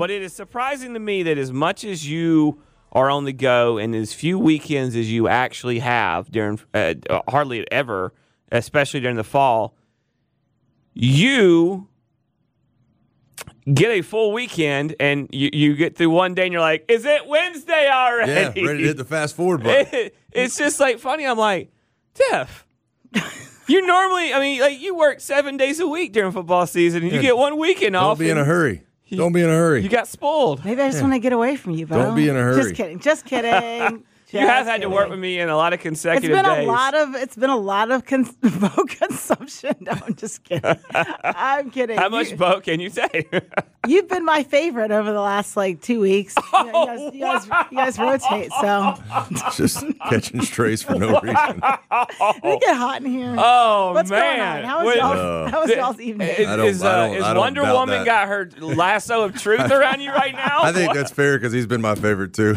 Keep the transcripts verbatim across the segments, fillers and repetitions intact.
But it is surprising to me that as much as you are on the go and as few weekends as you actually have during uh, hardly ever, especially during the fall, you get a full weekend and you, you get through one day and you're like, is it Wednesday already? Yeah, ready to hit the fast forward button. It, it's just like funny. I'm like, Tiff, you normally, I mean, like you work seven days a week during football season and you Yeah. get one weekend Don't off. be in a hurry. Don't be in a hurry. You got spoiled. Maybe I just want to get away from you, Bo. Don't be in a hurry. Just kidding. Just kidding. You have Just had to kidding. work with me in a lot of It's consecutive been days. a lot of it's been a lot of cons- Bo consumption. No, I'm just kidding. I'm kidding. How much You, boat can you take? you've been my favorite over the last like two weeks. You, know, you, guys, you, guys, you guys rotate, so Just catching strays for no reason. we get hot in here. Oh, What's man. going on? How was What- y'all's, Uh, how was y'all's evening? Is, I don't- is, uh, I don't- is I don't Wonder doubt Woman that. got her lasso of truth around you right now? I think that's fair because he's been my favorite too.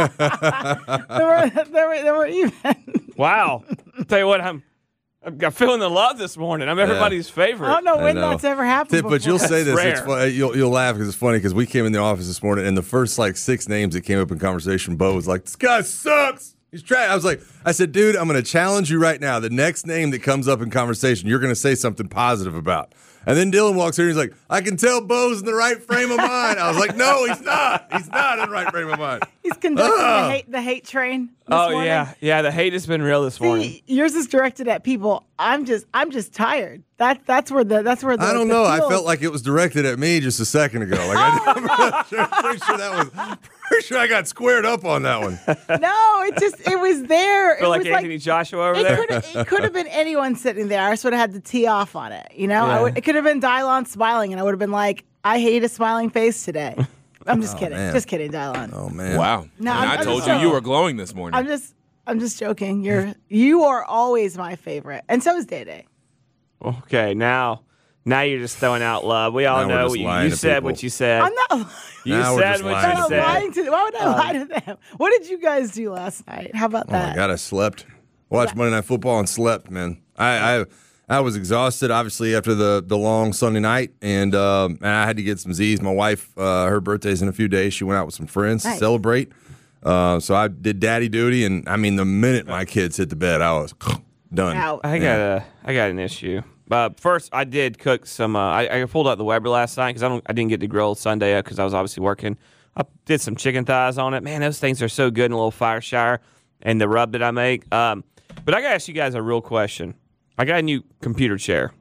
there were there were there were even. Wow. Tell you what, I'm I'm feeling the love this morning. I'm everybody's favorite. I don't know when know. that's ever happened. Tip, but you'll before. say this. That's It's rare. fun, you'll you'll laugh because it's funny because we came in the office this morning and the first like six names that came up in conversation, Bo was like, "This guy sucks. He's trash." I was like, I said, "Dude, I'm going to challenge you right now. The next name that comes up in conversation, you're going to say something positive about." And then Dylan walks here and he's like, "I can tell Bo's in the right frame of mind." I was like, "No, he's not. He's not in the right frame of mind." He's conducting Ah. the hate the hate train. This oh, morning. yeah. Yeah, the hate has been real this morning. See, yours is directed at people. I'm just I'm just tired. That that's where the that's where the I don't the know. I feels- felt like it was directed at me just a second ago. Like I, I'm pretty sure, pretty sure that was. Pretty sure I got squared up on that one. No, it just it was there. feel it like was Anthony Joshua over it there. could it could have been anyone sitting there. I just would have had the tee off on it. You know, I Yeah. would, it could have been Dylon smiling, and I would have been like, I hate a smiling face today. I'm just kidding. man. Just kidding, Dylon. Oh man! Wow. No, and I'm- I I'm told just you joking. you were glowing this morning. I'm just I'm just joking. You're you are always my favorite, and so is Day Day. Okay, now now you're just throwing out love. We all Now we're know just what you, lying you to said people. what you said. I'm not. You Now we're said just what lying I'm to you not said. lying to. Why would I lie to them? What did you guys do last night? How about Oh that? my god! I slept. Watched Monday Night Football and slept. Man, I I, I was exhausted. Obviously after the, the long Sunday night, and um, and I had to get some Z's. My wife, uh, her birthday's in a few days. She went out with some friends Nice. to celebrate. Uh, so I did daddy duty, and I mean, the minute my kids hit the bed, I was done. Out. I got a, I got an issue. Uh, first, I did cook some. Uh, I, I pulled out the Weber last night because I don't. I didn't get to grill Sunday because I was obviously working. I did some chicken thighs on it. Man, those things are so good in a little fire shower, and the rub that I make. Um, but I got to ask you guys a real question. I got a new computer chair.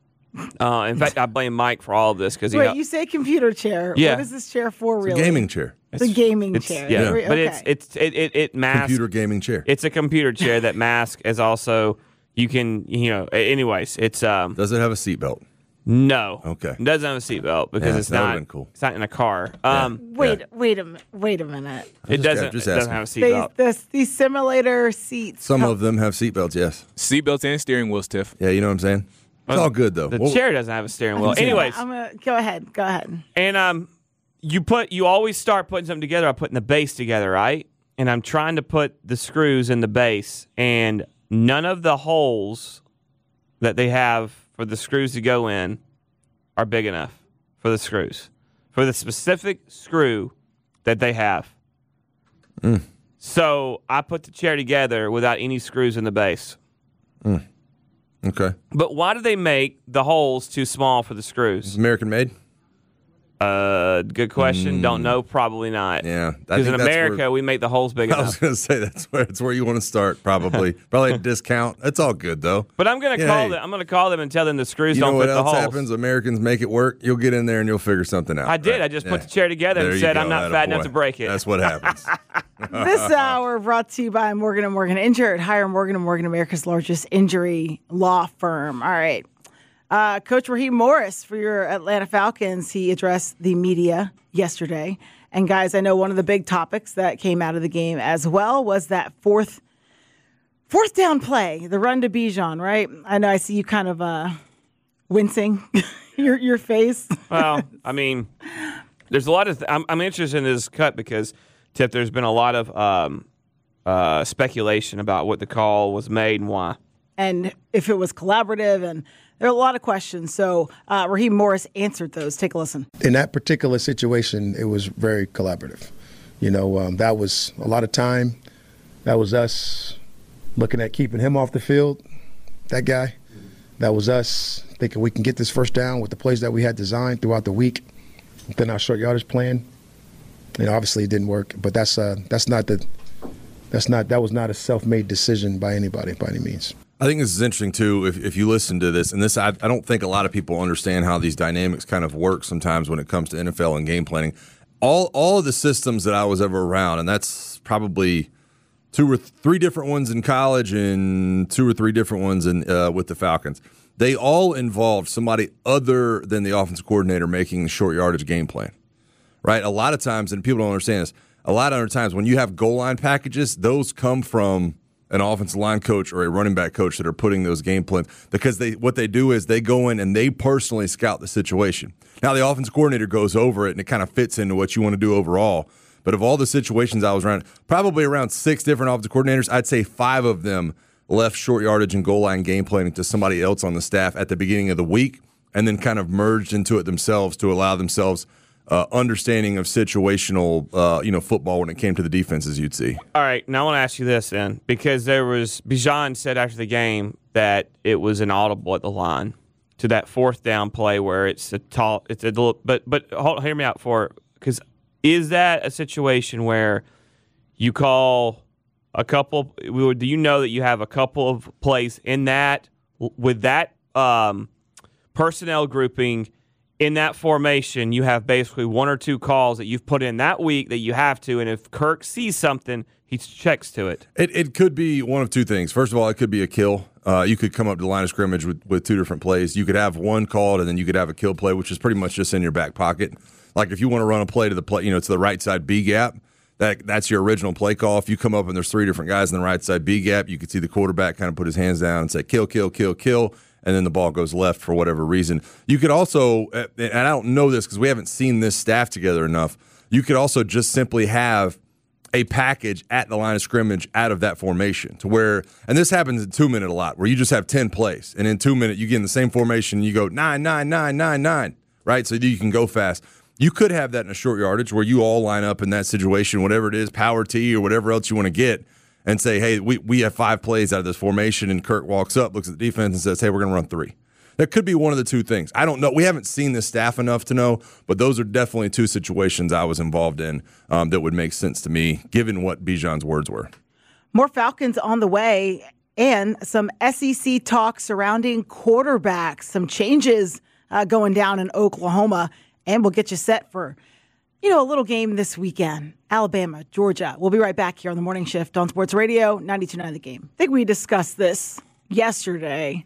Uh, in fact, I blame Mike for all of this because he. Wait, helped- you say computer chair? Yeah. What is this chair for? It's a Really? gaming chair, It's a gaming it's- chair. Yeah, Re- but it's okay. it's it it, it masks. computer gaming chair. It's a computer chair that masks is also. You can, you know. Anyways, it's um. Does it have a seatbelt? No. Okay. It doesn't have a seatbelt because Yeah, it's that would've not. been cool. It's not in a car. Um, Wait, wait a mi- wait a minute. it just- doesn't. just it doesn't asking. have a These, seatbelt. this, these simulator seats. Some come- of them have seatbelts. Yes. Seatbelts and steering wheels, Tiff. Yeah, you know what I'm saying. It's all good though. The Well, chair doesn't have a steering wheel. I'm gonna- Anyways, I'm gonna go ahead. Go ahead. and um, you put you always start putting something together. I'm putting the base together, right? And I'm trying to put the screws in the base, and none of the holes that they have for the screws to go in are big enough for the screws for the specific screw that they have. Mm. So I put the chair together without any screws in the base. Okay. But why do they make the holes too small for the It's screws? American made. Uh, good question. Don't know. Probably not. Mm. Yeah. I Because think in that's America, where- we make the holes big I enough. was going to say that's where it's where you want to start. Probably, probably a discount. It's all good though. But I'm gonna Yeah, call hey. them. I'm gonna call them and tell them the screws You know don't what fit the else holes. happens? Americans make it work. You'll get in there and you'll figure something out. I did. right? I just put Yeah. the chair together There and you said go. I'm not Atta fat enough boy. to break it. That's what happens. This hour brought to you by Morgan and Morgan Injured. Hire Morgan and Morgan, America's largest injury law firm. All right. Uh, Coach Raheem Morris for your Atlanta Falcons, he addressed the media yesterday. And guys, I know one of the big topics that came out of the game as well was that fourth fourth down play, the run to Bijan, right? I know I see you kind of uh, wincing your your face. Well, I mean, there's a lot of. Th- I'm, I'm interested in this cut because, Tip, there's been a lot of um, uh, speculation about what the call was made and why. And if it was collaborative and There are a lot of questions. So uh, Raheem Morris answered those. Take a listen. In that particular situation, it was very collaborative. You know, um, that was a lot of time. That was us looking at keeping him off the field, that guy. That was us thinking we can get this first down with the plays that we had designed throughout the week within our short yardage plan. You know, obviously it didn't work, but that's uh, that's not the that's not that was not a self-made decision by anybody by any means. I think this is interesting too. If if you listen to this, and this, I, I don't think a lot of people understand how these dynamics kind of work sometimes when it comes to N F L and game planning. All all of the systems that I was ever around, and that's probably two or th- three different ones in college and two or three different ones in uh, with the Falcons. They all involved somebody other than the offensive coordinator making the short yardage game plan, right? A lot of times, and people don't understand this, a lot of other times when you have goal line packages, those come from an offensive line coach or a running back coach that are putting those game plans, because they what they do is they go in and they personally scout the situation. Now, the offensive coordinator goes over it, and it kind of fits into what you want to do overall. But of all the situations I was around, probably around six different offensive coordinators, I'd say five of them left short yardage and goal line game planning to somebody else on the staff at the beginning of the week, and then kind of merged into it themselves to allow themselves uh, understanding of situational, uh, you know, football when it came to the defenses you'd see. All right, now I want to ask you this then, because there was Bijan said after the game that it was an audible at the line to that fourth down play where it's a tall, it's a little, but but hold, hear me out for, because is that a situation where you call a couple? Do you know that you have a couple of plays in that with that um, personnel grouping in that formation? You have basically one or two calls that you've put in that week that you have to, and if Kirk sees something, he checks to it. It it could be one of two things. First of all, it could be a kill. Uh, you could come up to the line of scrimmage with, with two different plays. You could have one called, and then you could have a kill play, which is pretty much just in your back pocket. Like if you want to run a play to the play, you know, to the right side B gap, that that's your original play call. If you come up and there's three different guys in the right side B gap, you could see the quarterback kind of put his hands down and say kill, kill, kill, kill, and then the ball goes left for whatever reason. You could also, and I don't know this because we haven't seen this staff together enough, you could also just simply have a package at the line of scrimmage out of that formation to where, and this happens in two minute a lot, where you just have ten plays, and in two minute you get in the same formation, you go nine, nine, nine, nine, nine, right? So you can go fast. You could have that in a short yardage where you all line up in that situation, whatever it is, power T or whatever else you want to get, and say, hey, we, we have five plays out of this formation, and Kirk walks up, looks at the defense, and says, hey, we're going to run three. That could be one of the two things. I don't know. We haven't seen this staff enough to know, but those are definitely two situations I was involved in um, that would make sense to me, given what Bijan's words were. More Falcons on the way, and some S E C talk surrounding quarterbacks, some changes uh, going down in Oklahoma. And we'll get you set for, you know, a little game this weekend. Alabama, Georgia. We'll be right back here on the Morning Shift on Sports Radio ninety-two point nine The Game. I think we discussed this yesterday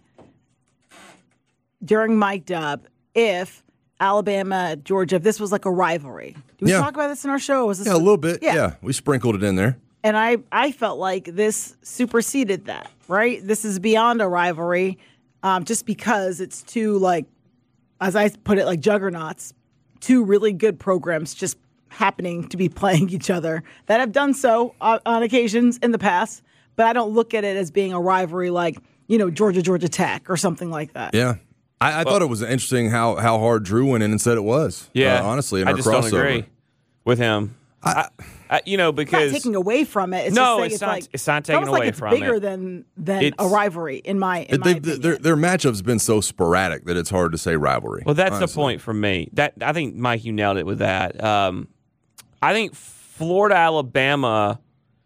during Mike Dub. If Alabama, Georgia, if this was like a rivalry. Did we Yeah. talk about this in our show? Or was this Yeah, a little bit. Yeah. Yeah, we sprinkled it in there. And I, I felt like this superseded that, right? This is beyond a rivalry um, just because it's two, like, as I put it, like juggernauts. Two really good programs just happening to be playing each other that have done so on, on occasions in the past, but I don't look at it as being a rivalry like, you know, Georgia, Georgia Tech or something like that. Yeah. I, I well, thought it was interesting how, how hard Drew went in and said it was. Yeah. Uh, honestly, in I our just crossover. don't agree with him. I, I, I, you know, because It's not taking away from it. It's no, just saying it's, it's not. like, It's not it's taking almost away like it's from bigger it. than than It's- a rivalry in my in It, my they, opinion. their, their matchup's been so sporadic that it's hard to say rivalry. Well, that's honestly. the point for me. That I think, Mike, you nailed it with that. Um, I think Florida, Alabama,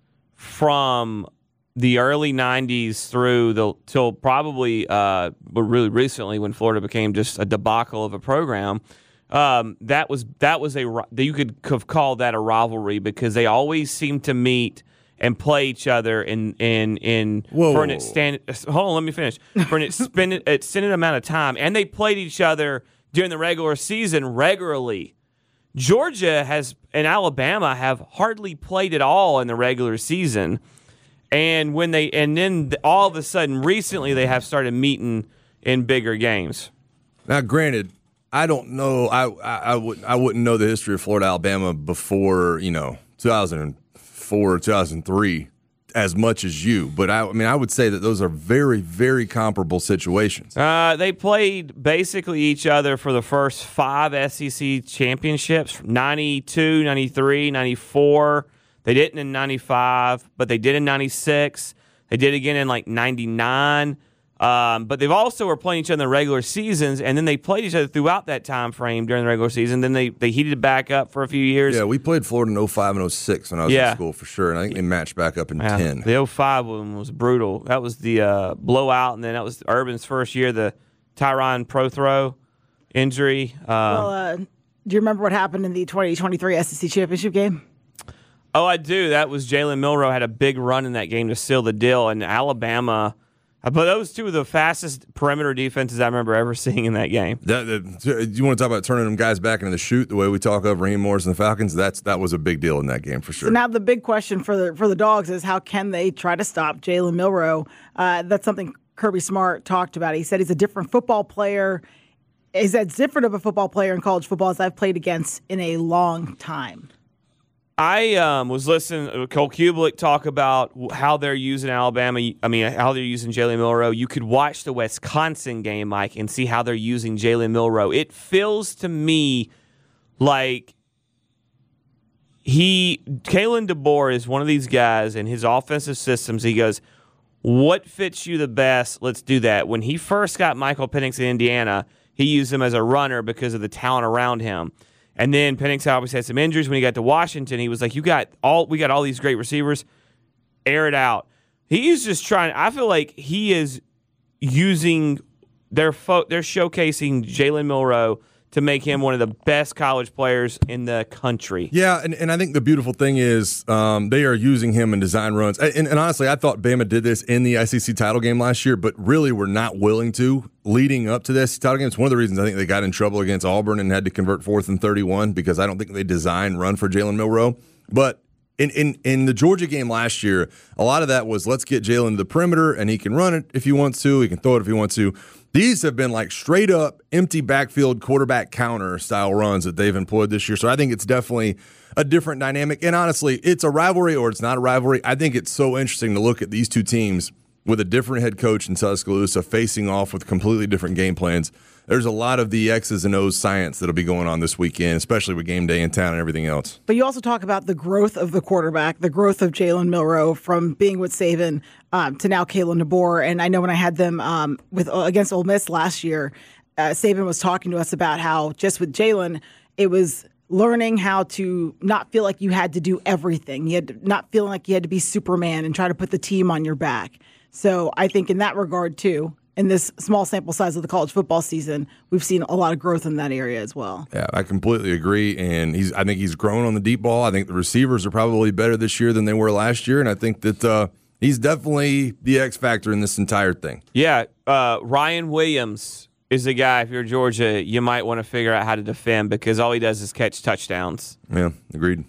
from the early nineties through the till probably uh, but really recently when Florida became just a debacle of a program. Um, that was that was a you could have called that a rivalry because they always seem to meet and play each other in in in Whoa. for an extended. Hold on, let me finish. For an extended, extended amount of time, and they played each other during the regular season regularly. Georgia has and Alabama have hardly played at all in the regular season, and when they and then all of a sudden recently they have started meeting in bigger games. Now, granted, I don't know. I, I I would I wouldn't know the history of Florida Alabama before you know two thousand four two thousand three. as much as you, but I, I mean, I would say that those are very, very comparable situations. Uh, they played basically each other for the first five S E C championships, ninety-two, ninety-three, ninety-four. They didn't in ninety-five, but they did in ninety-six. They did again in like ninety-nine. Um, but they've also were playing each other in the regular seasons, and then they played each other throughout that time frame during the regular season. Then they, they heated back up for a few years. Yeah, we played Florida in oh five and oh six when I was Yeah. in school for sure, and I think they matched back up in Yeah, ten. The oh five one was brutal. That was the uh, blowout, and then that was Urban's first year, the Tyron Prothro injury. Um, Well, uh, do you remember what happened in the twenty twenty-three S E C championship game? oh, I do. That was Jalen Milroe had a big run in that game to seal the deal, and Alabama. But those two are the fastest perimeter defenses I remember ever seeing in that game. That, that, you want to talk about turning them guys back into the shoot the way we talk of Raheem Morris and the Falcons? That's that was a big deal in that game for sure. So now the big question for the for the Dogs is how can they try to stop Jalen Milroe? Uh, that's something Kirby Smart talked about. He said he's a different football player. He's as different of a football player in college football as I've played against in a long time. I um, was listening to Cole Kublik talk about how they're using Alabama. I mean, how they're using Jalen Milroe. You could watch the Wisconsin game, Mike, and see how they're using Jalen Milroe. It feels to me like he, Kalen DeBoer is one of these guys in his offensive systems. He goes, what fits you the best? Let's do that. When he first got Michael Penix in Indiana, he used him as a runner because of the talent around him. And then Penix obviously had some injuries. When he got to Washington, he was like, "You got all we got all these great receivers, air it out." He's just trying. I feel like he is using their fo- they're showcasing Jalen Milroe to make him one of the best college players in the country. Yeah, and, and I think the beautiful thing is um, they are using him in design runs. And, and honestly, I thought Bama did this in the S E C title game last year, but really were not willing to leading up to this title game. It's one of the reasons I think they got in trouble against Auburn and had to convert fourth and thirty-one because I don't think they designed run for Jalen Milroe. But in, in, in the Georgia game last year, a lot of that was let's get Jalen to the perimeter and he can run it if he wants to. He can throw it if he wants to. These have been like straight up empty backfield quarterback counter style runs that they've employed this year. So I think it's definitely a different dynamic. And honestly, it's a rivalry or it's not a rivalry. I think it's so interesting to look at these two teams with a different head coach in Tuscaloosa facing off with completely different game plans. There's a lot of the X's and O's science that'll be going on this weekend, especially with game day in town and everything else. But you also talk about the growth of the quarterback, the growth of Jalen Milroe from being with Saban um, to now Kalen DeBoer. And I know when I had them um, with uh, against Ole Miss last year, uh, Saban was talking to us about how just with Jalen, it was learning how to not feel like you had to do everything. You had to, not feeling like you had to be Superman and try to put the team on your back. So I think in that regard, too, in this small sample size of the college football season, we've seen a lot of growth in that area as well. Yeah, I completely agree. And he's I think he's grown on the deep ball. I think the receivers are probably better this year than they were last year. And I think that uh, he's definitely the X factor in this entire thing. Yeah, uh, Ryan Williams is a guy, if you're Georgia, you might want to figure out how to defend because all he does is catch touchdowns. Yeah, agreed.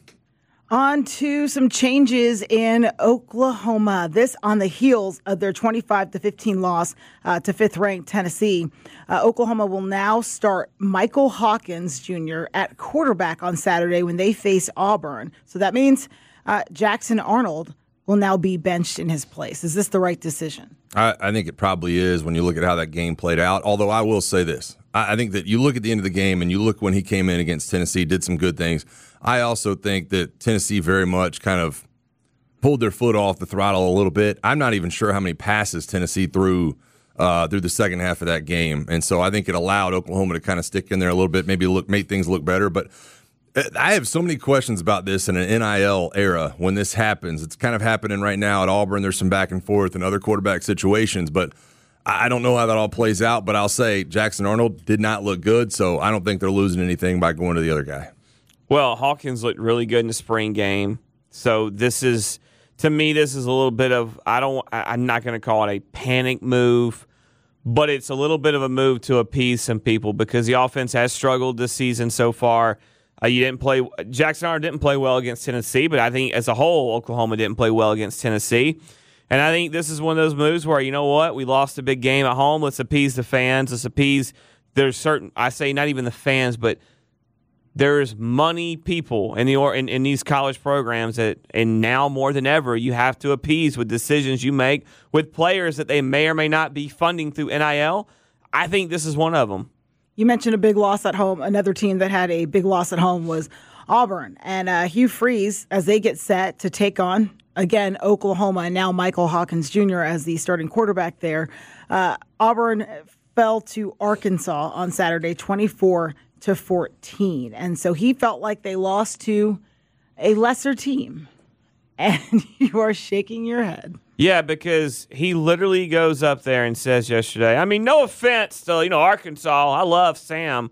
On to some changes in Oklahoma. This on the heels of their twenty-five to fifteen loss uh, to fifth-ranked Tennessee. Uh, Oklahoma will now start Michael Hawkins Junior at quarterback on Saturday when they face Auburn. So that means uh, Jackson Arnold will now be benched in his place. Is this the right decision? I, I think it probably is when you look at how that game played out. Although I will say this. I, I think that you look at the end of the game and you look when he came in against Tennessee, did some good things. I also think that Tennessee very much kind of pulled their foot off the throttle a little bit. I'm not even sure how many passes Tennessee threw uh, through the second half of that game. And so I think it allowed Oklahoma to kind of stick in there a little bit, maybe look make things look better. But I have so many questions about this in an N I L era when this happens. It's kind of happening right now at Auburn. There's some back and forth and other quarterback situations, but I don't know how that all plays out. But I'll say Jackson Arnold did not look good, so I don't think they're losing anything by going to the other guy. Well, Hawkins looked really good in the spring game. So this is, to me, this is a little bit of, I don't, I'm not going to call it a panic move, but it's a little bit of a move to appease some people because the offense has struggled this season so far. Uh, you didn't play, Jackson Arnold didn't play well against Tennessee, but I think as a whole, Oklahoma didn't play well against Tennessee. And I think this is one of those moves where, you know what, we lost a big game at home. Let's appease the fans. Let's appease, there's certain, I say not even the fans, but there's money people in the or in, in these college programs that, and now more than ever, you have to appease with decisions you make with players that they may or may not be funding through N I L. I think this is one of them. You mentioned a big loss at home. Another team that had a big loss at home was Auburn. And uh, Hugh Freeze, as they get set to take on, again, Oklahoma, and now Michael Hawkins Junior as the starting quarterback there. Uh, Auburn fell to Arkansas on Saturday, twenty-four to fourteen. And so he felt like they lost to a lesser team. And you are shaking your head. Yeah, because he literally goes up there and says yesterday, I mean, no offense to, you know, Arkansas. I love Sam.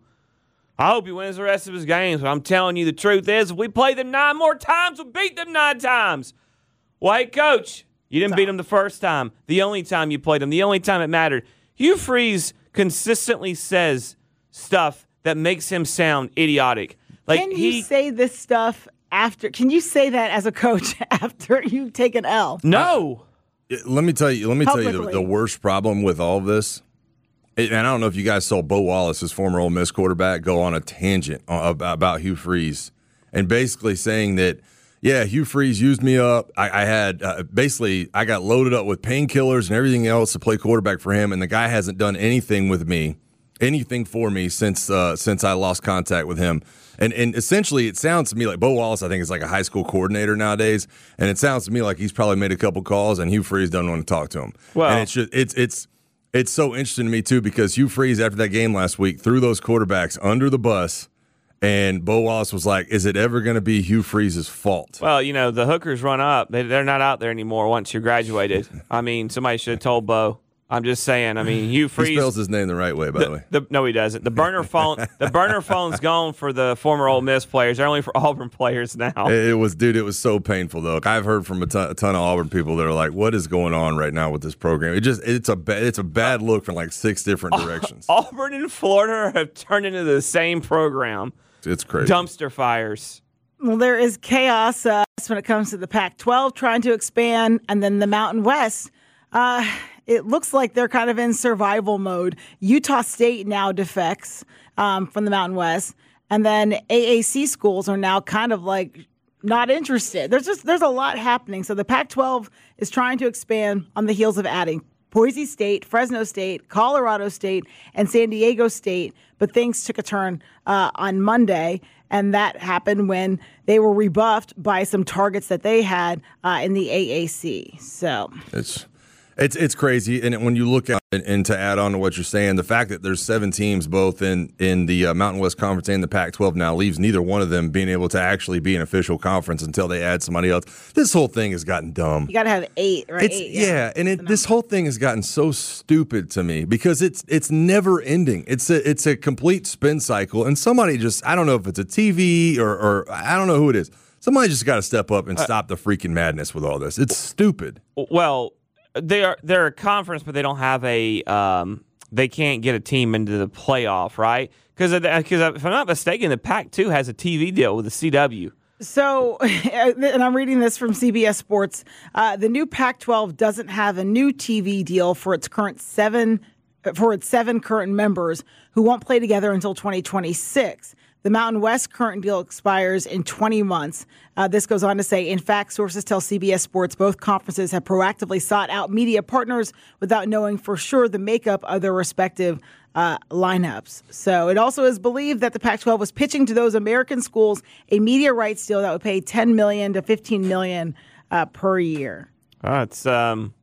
I hope he wins the rest of his games. But I'm telling you, the truth is, if we play them nine more times, we'll beat them nine times. Well, hey, Coach, you didn't beat them the first time, the only time you played them, the only time it mattered. Hugh Freeze consistently says stuff that makes him sound idiotic. Like Can you he, say this stuff after? Can you say that as a coach after you take an L? No. Let me tell you. Let me tell you the, Publicly. the worst problem with all of this. And I don't know if you guys saw Bo Wallace, his former Ole Miss quarterback, go on a tangent about, about Hugh Freeze and basically saying that, yeah, Hugh Freeze used me up. I, I had uh, basically I got loaded up with painkillers and everything else to play quarterback for him, and the guy hasn't done anything with me, anything for me since uh, since I lost contact with him. And and essentially, it sounds to me like Bo Wallace, I think, is like a high school coordinator nowadays, and it sounds to me like he's probably made a couple calls, and Hugh Freeze doesn't want to talk to him. Well, and it's just, it's it's it's so interesting to me too because Hugh Freeze, after that game last week, threw those quarterbacks under the bus, and Bo Wallace was like, "Is it ever going to be Hugh Freeze's fault?" Well, you know, the hookers run up. They, they're not out there anymore once you're graduated. I mean, somebody should have told Bo. I'm just saying. I mean, Hugh Freeze. He spells his name the right way, by the, the way. The, no, he doesn't. The burner phone. The burner phone's gone for the former Ole Miss players. They're only for Auburn players now. It was, dude. It was so painful, though. I've heard from a ton, a ton of Auburn people that are like, "What is going on right now with this program?" It just, it's a, ba- it's a bad look from like six different directions. Auburn and Florida have turned into the same program. It's crazy. Dumpster fires. Well, there is chaos uh, when it comes to the Pac twelve trying to expand, and then the Mountain West. Uh, it looks like they're kind of in survival mode. Utah State now defects um, from the Mountain West, and then A A C schools are now kind of like not interested. There's just there's a lot happening. So the Pac twelve is trying to expand on the heels of adding Boise State, Fresno State, Colorado State, and San Diego State. But things took a turn uh, on Monday, and that happened when they were rebuffed by some targets that they had uh, in the A A C. So It's it's it's crazy, and when you look at and, and to add on to what you're saying, the fact that there's seven teams both in in the uh, Mountain West Conference and the Pac twelve now leaves neither one of them being able to actually be an official conference until they add somebody else. This whole thing has gotten dumb. you got to have eight, right? It's Eight, yeah, and it, this whole thing has gotten so stupid to me because it's it's never ending. It's a it's a complete spin cycle, and somebody just I don't know if it's a T V or or I don't know who it is. Somebody just got to step up and stop the freaking madness with all this. It's stupid. Well, they are they're a conference, but they don't have a um, they can't get a team into the playoff, right? Because because if I'm not mistaken, the Pac two has a T V deal with the C W. So, and I'm reading this from C B S Sports. Uh, the new Pac twelve doesn't have a new T V deal for its current seven for its seven current members who won't play together until twenty twenty-six. The Mountain West current deal expires in twenty months. Uh, this goes on to say, in fact, sources tell C B S Sports both conferences have proactively sought out media partners without knowing for sure the makeup of their respective uh, lineups. So it also is believed that the Pac twelve was pitching to those American schools a media rights deal that would pay ten million dollars to fifteen million dollars uh, per year. Uh, it's um,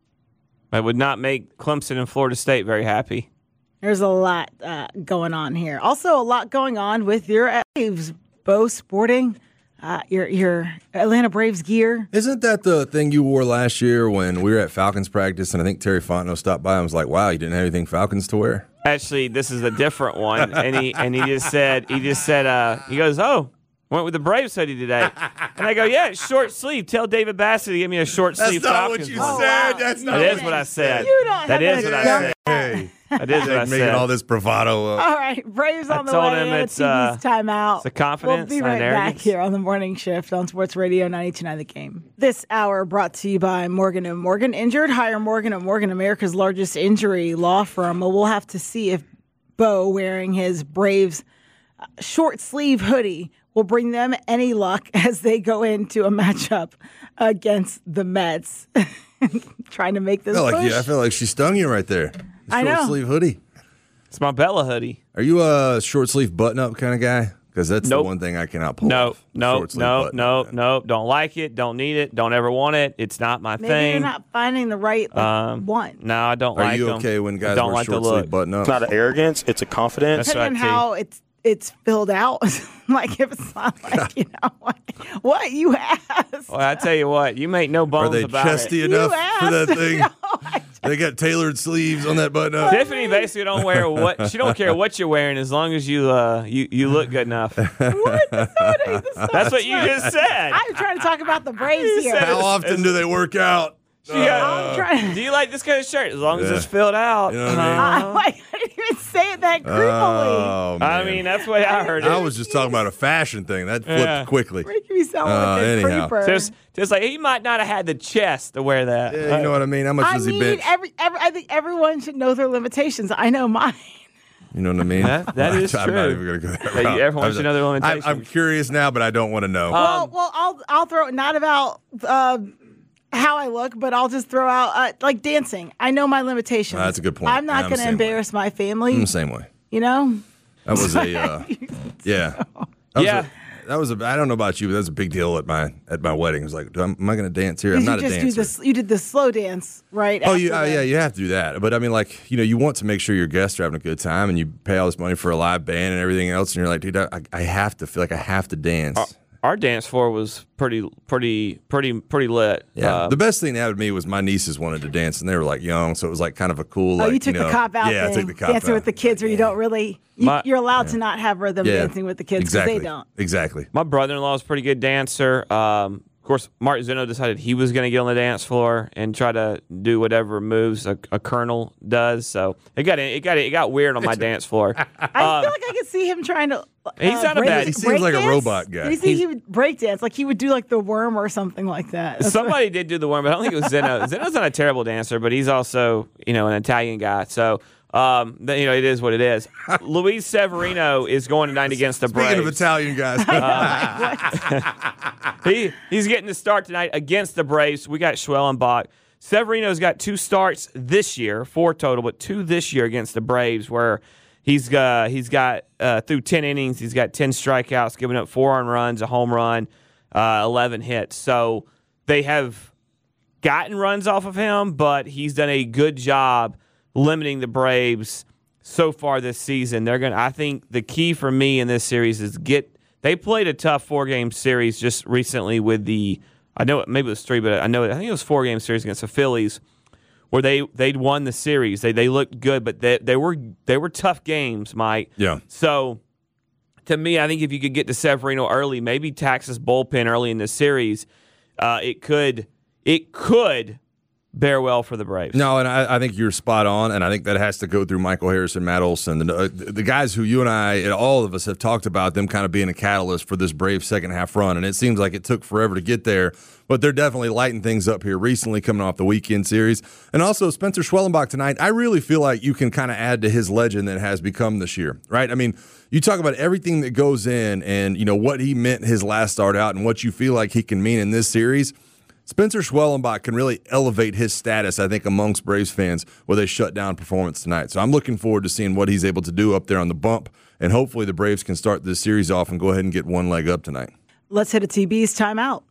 that would not make Clemson and Florida State very happy. There's a lot uh, going on here. Also, a lot going on with your Braves, Bo, sporting uh, your your Atlanta Braves gear. Isn't that the thing you wore last year when we were at Falcons practice and I think Terry Fontenot stopped by and was like, wow, you didn't have anything Falcons to wear? Actually, this is a different one, and he and he just said he just said uh, he goes, oh, went with the Braves hoodie today, and I go, yeah, it's short sleeve. Tell David Bassett to give me a short sleeve. That's not Falcons what you one. said. wow. That's not That what is what I said. You don't That have is to what I dump said. Hey, That is what I making said. all this bravado up. All right, Braves on I the told way. him in. it's, T V's uh, timeout. it's a confidence, We'll be not right an back arrogance. here on the morning shift on Sports Radio ninety-two point nine The Game. This hour brought to you by Morgan and Morgan. Injured? Hire Morgan and Morgan, America's largest injury law firm. Well, we'll have to see if Bo, wearing his Braves short sleeve hoodie will bring them any luck as they go into a matchup against the Mets. Trying to make this I feel, push. like, yeah, I feel like she stung you right there. The I know. Short sleeve hoodie. It's my Bella hoodie. Are you a short sleeve button up kind of guy? Because that's Nope. the one thing I cannot pull No, off. no, Short-sleeve no, button-up, no, man. no. Don't like it. Don't need it. Don't ever want it. It's not my Maybe thing. you're not finding the right like, Um, one. No, I don't Are like you them. okay when I guys don't wear like the short look. sleeve button up? It's not an arrogance, it's a confidence. That's Depending right, on T. how it's it's filled out. Like if it's not like you know what, what you asked. Well, I tell you what, you make no Are bones they about chesty it. enough You for that asked. thing? No, I They got tailored sleeves on that button up. Tiffany basically don't wear what she don't care what you're wearing as long as you uh you, you look good enough. What? That's not, that's not That's what you just said. I'm trying to talk about the Braves You here. said How often do they work out? She got- I'm trying. do you like this kind of shirt? As long as Yeah. it's filled out. You know what I mean? Uh-huh. I, like, I didn't even say it that creepily. Oh, I man. mean, that's the way I heard it. I was just talking about a fashion thing. That flipped Yeah. quickly. Making me sound Uh, like a anyhow. creeper. just, just like he might not have had the chest to wear that. Yeah, you know what I mean? How much I does he mean, bench? every, every, I think everyone should know their limitations. I know mine. You know what I mean? That- that is I'm not true. even going to go that That you- route. everyone I'm should know their I'm, limitations. I'm curious now, but I don't want to know. well, Um, well, I'll I'll throw it not about uh, how I look, but I'll just throw out uh, like dancing. I know my limitations. Uh, that's a good point. I'm Yeah, not I'm going the to same way. embarrass my family. I'm the same way. You know. That was a uh, yeah. That was Yeah. A, that was a. I don't know about you, but that was a big deal at my at my wedding. It was like, do I, am I going to dance here? I'm Did not you a just dancer. do this? You did the slow dance, right? Oh, you, after uh, the- yeah, you have to do that. But I mean, like, you know, you want to make sure your guests are having a good time, and you pay all this money for a live band and everything else, and you're like, dude, I, I have to feel like I have to dance. Our dance floor was pretty, pretty, pretty, pretty lit. Yeah, Uh, the best thing that happened to me was my nieces wanted to dance, and they were like young, so it was like kind of a cool. Oh, like, you took know, the cop out Yeah, thing. I took the cop dancing out. with the kids, where you don't really. You, My- you're allowed to not have them Yeah, dancing with the kids because exactly. they don't. Exactly. my brother-in-law is a pretty good dancer. Um, of course, Mark Zeno decided he was going to get on the dance floor and try to do whatever moves a, a colonel does. So it got it got it got weird on my dance floor. I feel like I could see him trying to. Uh, He's not a break, bad- He seems break like a dance. robot guy. Did you see he would break dance? Like he would do like the worm or something like that. That's Somebody did do the one, but I don't think it was Zeno. Zeno's not a terrible dancer, but he's also, you know, an Italian guy. So, um, th- you know, it is what it is. Luis Severino is going tonight against the Speaking of Braves. Italian guys, he he's getting the start tonight against the Braves. We got Schwellenbach. Severino's got two starts this year, four total, but two this year against the Braves, where he's got he's got uh, through ten innings, he's got ten strikeouts, giving up four earned runs, a home run, uh, eleven hits. So they have gotten runs off of him, but he's done a good job limiting the Braves so far this season. They're gonna. I think the key for me in this series is get. They played a tough four game series just recently with the. I know maybe it was three, but I know I think it was four game series against the Phillies, where they they'd won the series. They they looked good, but they they were they were tough games, Mike. Yeah. So to me, I think if you could get to Severino early, maybe tax his bullpen early in the series, uh, it could it could bear well for the Braves. No, and I, I think you're spot on, and I think that has to go through Michael Harrison, Matt Olson, the, uh, the guys who you and I, and all of us, have talked about them kind of being a catalyst for this Braves second half run, and it seems like it took forever to get there, but they're definitely lighting things up here recently, coming off the weekend series, and also Spencer Schwellenbach tonight. I really feel like you can kind of add to his legend that has become this year, right? I mean, you talk about everything that goes in, and you know what he meant his last start out, and what you feel like he can mean in this series. Spencer Schwellenbach can really elevate his status, I think, amongst Braves fans with a shutdown performance tonight. So I'm looking forward to seeing what he's able to do up there on the bump, and hopefully the Braves can start this series off and go ahead and get one leg up tonight. Let's hit a T B's timeout.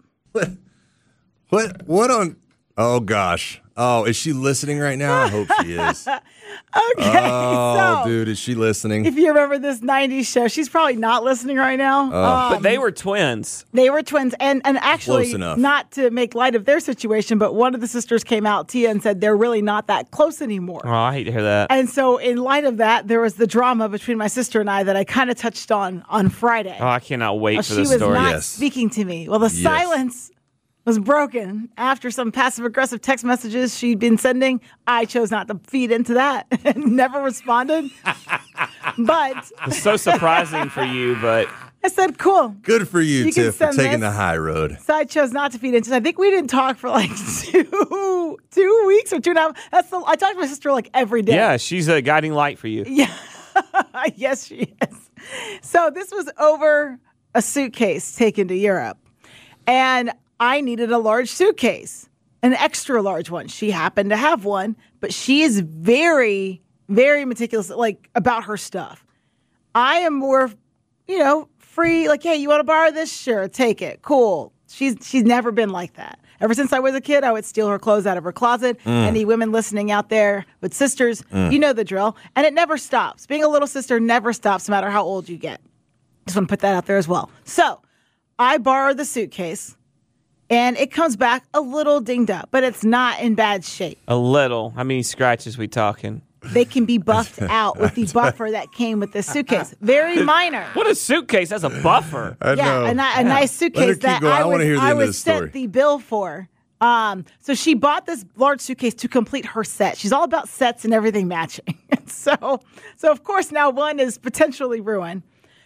What? What on? Oh, gosh. Oh, is she listening right now? I hope she is. Okay, Oh, so dude, is she listening? if you remember this nineties show, she's probably not listening right now. Um, But they were twins. They were twins, and and actually, Close enough. not to make light of their situation, but one of the sisters came out, Tia, and said they're really not that close anymore. Oh, I hate to hear that. And so, in light of that, there was the drama between my sister and I that I kind of touched on on Friday. Oh, I cannot wait Well, for she this was story. not Yes. speaking to me. Well, the Yes. silence was broken after some passive aggressive text messages she'd been sending. I chose not to feed into that and never responded. But It's so surprising for you, but I said, cool. Good for you, You can Tiff, for send taking this. the high road. So I chose not to feed into it. I think we didn't talk for like two two weeks or two and a half. That's the, I talked to my sister like every day. yeah, she's a guiding light for you. Yeah. Yes, she is. So this was over a suitcase taken to Europe. And I needed a large suitcase, an extra large one. She happened to have one, but she is very, very meticulous, like, about her stuff. I am more, you know, free. Like, hey, you want to borrow this? Sure, take it. Cool. She's she's never been like that. Ever since I was a kid, I would steal her clothes out of her closet. Mm. Any women listening out there with sisters, mm. you know the drill. And it never stops. Being a little sister never stops, no matter how old you get. Just want to put that out there as well. So I borrowed the suitcase, and it comes back a little dinged up, but it's not in bad shape. A little. How many scratches we talking? They can be buffed out with the buffer that came with this suitcase. Very minor. What a suitcase? That's a buffer. I yeah, know. a, a nice suitcase that I, I was, hear the I end of the was story. sent the bill for. Um, so she bought this large suitcase to complete her set. She's all about sets and everything matching. so, so of course now one is potentially ruined.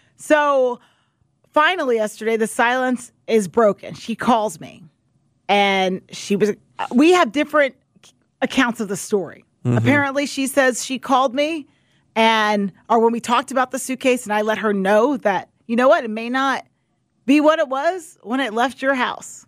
So finally yesterday, the silence is broken. She calls me, and she was. We have different accounts of the story. Mm-hmm. Apparently, she says she called me, and or when we talked about the suitcase, and I let her know that, you know what, it may not be what it was when it left your house.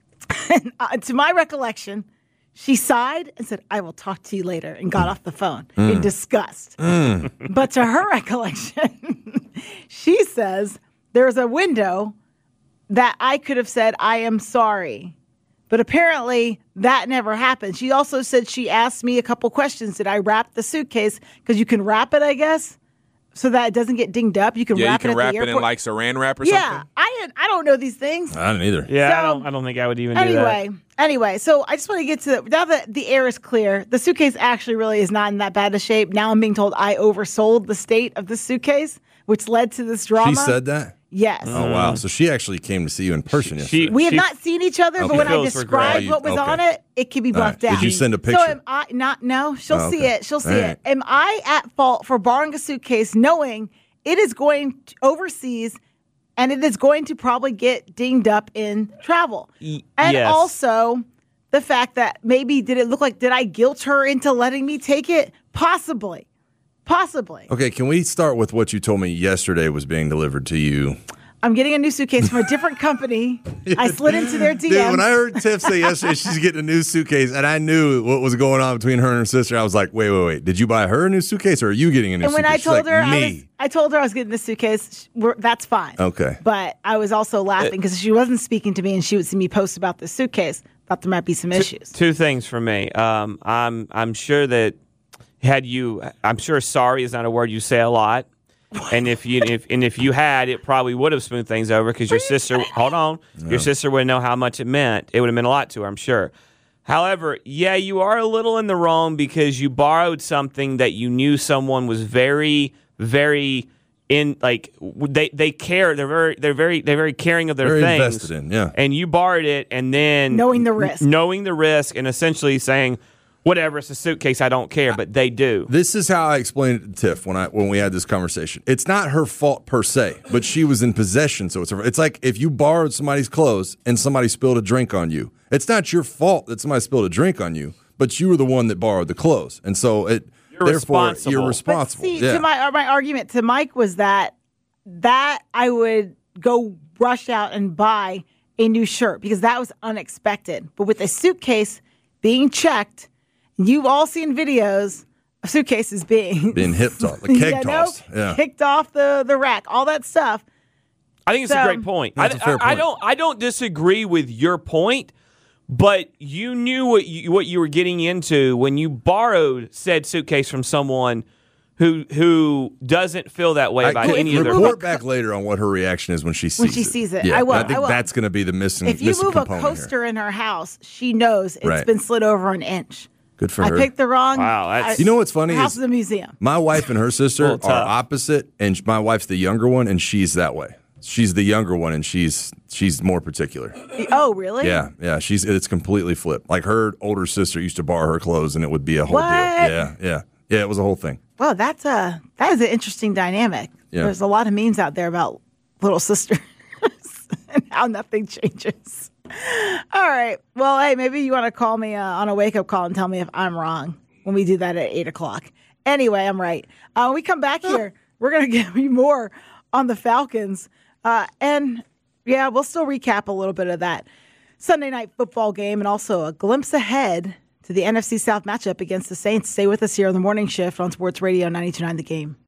And uh, to my recollection, she sighed and said, I will talk to you later, and got off the phone mm. in disgust. Mm. But to her recollection, she says there's a window that I could have said, I am sorry. But apparently that never happened. She also said she asked me a couple questions. Did I wrap the suitcase? Because you can wrap it, I guess, so that it doesn't get dinged up. You can yeah, wrap you can it at wrap the it airport. in like saran wrap or yeah, something. I didn't, I don't know these things. I didn't either. Yeah, So, I don't. I don't think I would even anyway, do that. Anyway, so I just want to get to the, now that the air is clear. The suitcase actually really is not in that bad a shape. Now I'm being told I oversold the state of the suitcase, which led to this drama. She said that? Yes. Oh, wow. So she actually came to see you in person She- yesterday. she- We have not seen each other, Okay. but when I Feels regret. described what was Okay. on it, it can be All right. buffed out. Did you send a So picture? am I not? No, she'll Oh, see okay. it. She'll see All it. right. Am I at fault for borrowing a suitcase, knowing it is going to overseas and it is going to probably get dinged up in travel? Y- and yes. also the fact that maybe did it look like did I guilt her into letting me take it? Possibly, possibly. Okay, can we start with what you told me yesterday was being delivered to you? I'm getting a new suitcase from a different company. I slid into their D Ms. Dude, when I heard Tiff say yesterday she's getting a new suitcase, and I knew what was going on between her and her sister, I was like, wait, wait, wait. Did you buy her a new suitcase, or are you getting a new And when suitcase? I She's told like, her, I, me. was, I told her I was getting the suitcase. We're, that's fine. Okay. But I was also laughing because she wasn't speaking to me, and she would see me post about the suitcase. Thought there might be some issues. Two things for me. Um, I'm I'm sure that had you, I'm sure sorry is not a word you say a lot. And if you if and if you had, it probably would have smoothed things over because your sister. Hold on, yeah. Your sister would know how much it meant. It would have meant a lot to her, I'm sure. However, yeah, you are a little in the wrong because you borrowed something that you knew someone was very, very in. Like they they care. They're very they're very they're very caring of their Very things. invested in, yeah. And you borrowed it, and then Knowing the risk. knowing the risk, and essentially saying, whatever, it's a suitcase, I don't care, but they do. This is how I explained it to Tiff when I when we had this conversation. It's not her fault per se, but she was in possession, so it's her. It's like if you borrowed somebody's clothes and somebody spilled a drink on you. It's not your fault that somebody spilled a drink on you, but you were the one that borrowed the clothes, and so it You're therefore responsible. you're But responsible. see, yeah. to my my argument to Mike was that that I would go rush out and buy a new shirt because that was unexpected. But with a suitcase being checked, you've all seen videos of suitcases being Being hip tossed, like keg you know, tossed. Yeah. kicked off the, the rack, all that stuff. I think it's So- a great point. I, That's a fair I- I point. don't. I don't disagree with your point, but you knew what you, what you were getting into when you borrowed said suitcase from someone who who doesn't feel that way I- about could- any of their. report back later on what her reaction is when she sees When she it. sees it. Yeah, I will, I think I will. that's going to be the missing. If you missing move a component here. coaster in her house, she knows it's Right. been slid over an inch. Good for I her. picked the wrong. Wow, that's- I- You know what's funny her house is- is a museum. My wife and her sister Little are tough. opposite, and my wife's the younger one, and she's that way. She's the younger one, and she's she's more particular. Oh, really? Yeah, yeah. She's it's completely flipped. Like her older sister used to borrow her clothes, and it would be a whole What? deal. Yeah, yeah, yeah. It was a whole thing. Well, that's a that is an interesting dynamic. Yeah. There's a lot of memes out there about little sisters and how nothing changes. All right. Well, hey, maybe you want to call me uh, on a wake up call and tell me if I'm wrong when we do that at eight o'clock. Anyway, I'm right. Uh, when we come back here, We're going to give you more on the Falcons. Uh, and, yeah, we'll still recap a little bit of that Sunday night football game and also a glimpse ahead to the N F C South matchup against the Saints. Stay with us here on the morning shift on Sports Radio ninety-two point nine The Game.